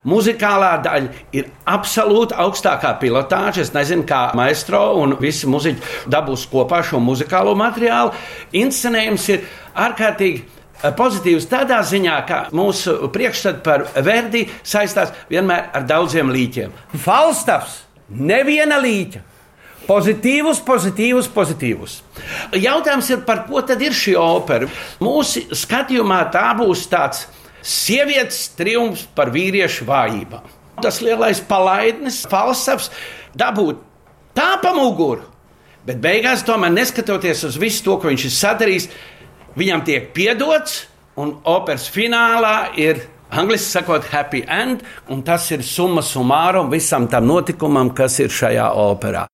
Muzikālā daļa ir absolūti augstākā pilotāža. Es nezinu, kā maestro un visi muzeķi dabūs kopā šo muzikālo materiālu. Inscenējums ir ārkārtīgi pozitīvs tādā ziņā, ka mūsu priekšstats par Verdi saistās vienmēr ar daudziem līķiem. Falstaffs, neviena līķa. Pozitīvus. Jautājums ir, par ko tad ir šī opera? Mūsu skatījumā tā būs tāds sievietes triumfs par vīriešu vājībām. Tas lielais palaidnis, Falstaffs, dabūt tā pa muguru, bet beigās tomēr neskatoties uz visu to, ko viņš ir sadarījis, viņam tiek piedots, un operas finālā ir, angliski sakot, happy end, un tas ir summa summarum visam tam notikumam, kas ir šajā operā.